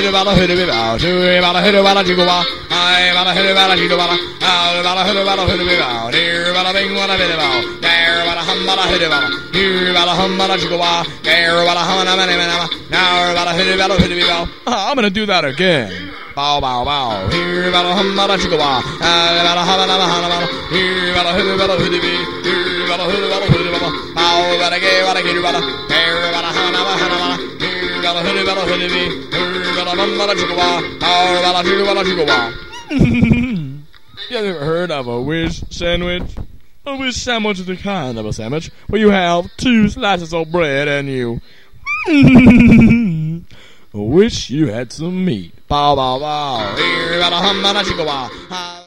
hoodie bada hoodie bow, do bada hoodie bada jiggle bow, I bada hoodie bada jiggle bada, I bada hoodie bow, here bada bing bada hoodie bow, there bada hum bada hoodie bada, here bada hum bada jiggle bow, there bada hum na na na, now bada hoodie bow. I'm gonna do that again. Bow bow bow, here bada hum bada jiggle bow, I bada hum na na, here bada hoodie be, here bada hoodie bow, bow bada gay bada gay bada, there bada hum na na, here bada hoodie be, here bada hum bada jiggle bow, bow bada jiggle bow. You ever heard of a wish sandwich? A wish sandwich is the kind of a sandwich where you have 2 slices of bread and you wish you had some meat. Bow bow bow. Here, bada hum, bada jiggle bow.